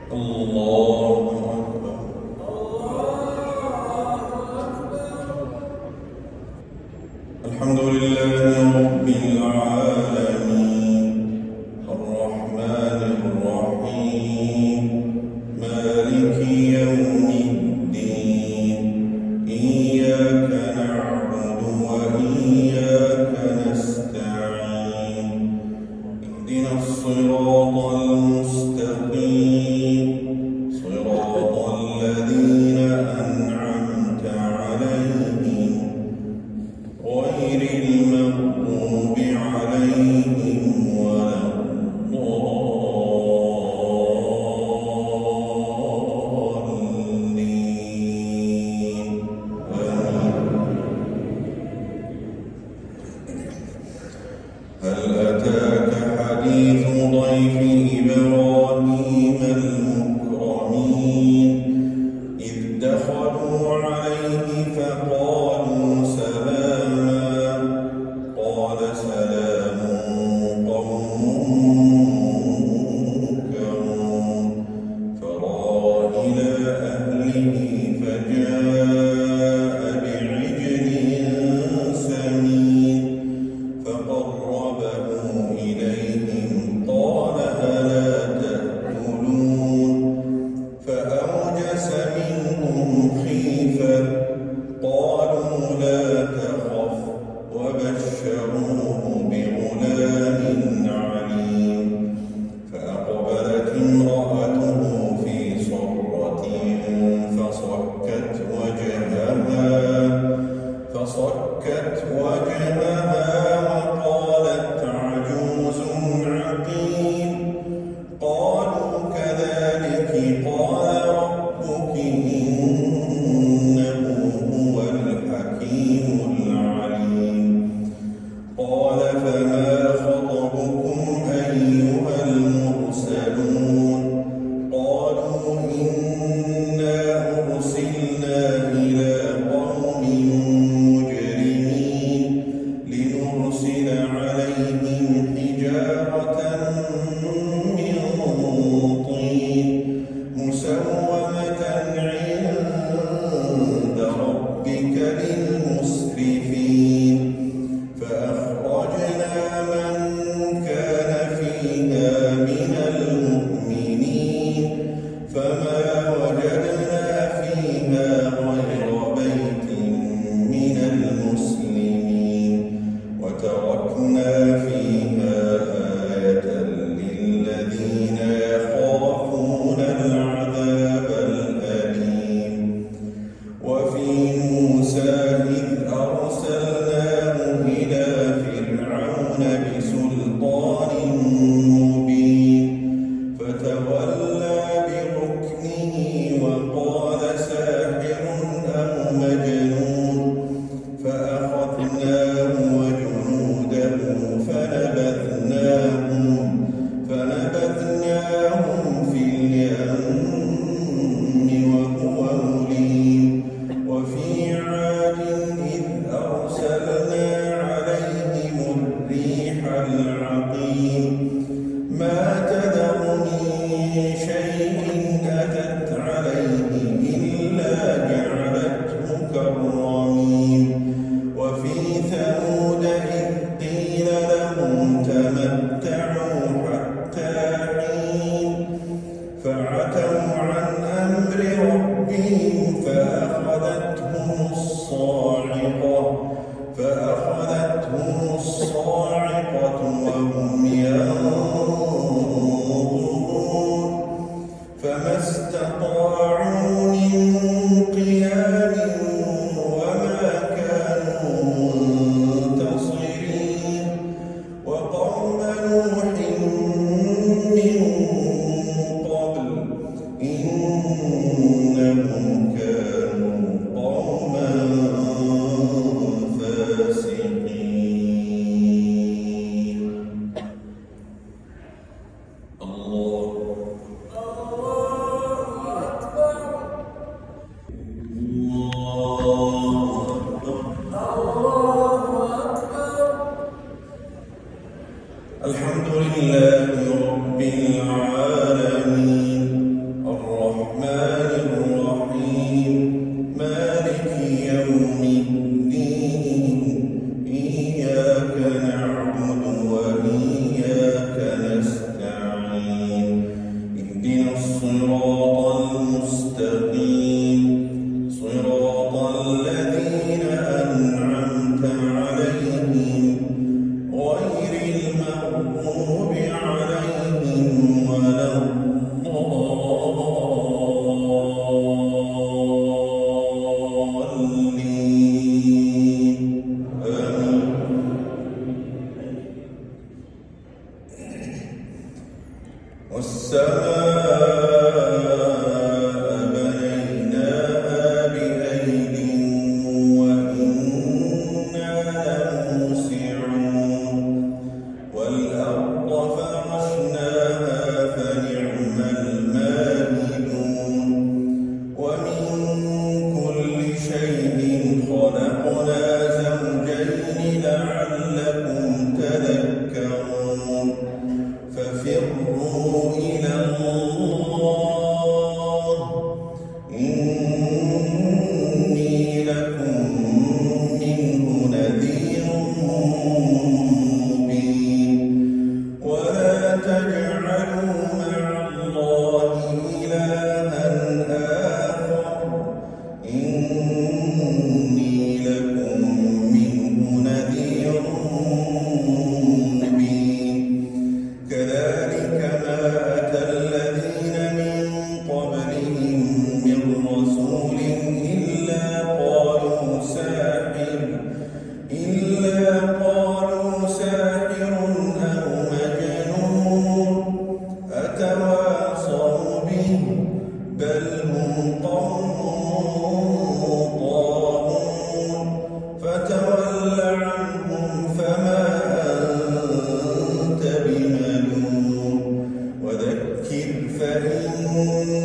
الله أكبر. الحمد لله رب العالمين الرحمن الرحيم مالك يوم الدين إياك نعبد وإياك نستعين اهدنا الصراط المستقيم صراط الذين أنعمت عليهم غير المغضوب عليهم ولا الضالين هل أتاك حديث ضيف إبراهيم المكرمين إذ دخلوا عليه فقالوا سلاما قال سلام قوم منكرون فراغ إلى أهله فجاء بعجل سمين فقربه إليهم قال ألا تأكلون فأوجس منهم خيفة قالوا لا تخف وبشروه بغلام عليم فأقبلت امرأته في صرة فصكت وجهها وقالت عجوز عقيم قالوا كذلك قال ربك إنه هو الحكيم العليم قال فما خطبكم أيها المرسلون قالوا إنا أرسلنا إلى قوم مجرمين لنرسل عليهم حجارة من طين مسومة عند ربك للمسرفين فأخرجنا من كان فيها من المؤمنين فما وجدنا فيها غير بيت من المسلمين وتركنا فيها آية للذين يخافون العذاب الأليم وفي موسى إذ أرسلناه إلى فرعون بسلطان مبين فتولى بركنه الصراط المستقيم صراط الذين أنعمت عليهم غير المغضوب عليهم ولا الضالين والسماء بنيناها بأيد وإنا لموسعون والأرض فرشناها فنعم الماهدون ومن كل شيء خلقنا زوجين لعلكم تذكرون ففروا إلى الله إني لكم منه نذير مبين ولا تجعلوا مع الله إلها آخر إني لكم منه نذير مبين كذلك ما أتى الذين من قبلهم من رسول إلا قالوا ساحر أو مجنون أتواصوا به بل هم قوم طاغون فتول عنهم فما أنت بملوم وذكر فإن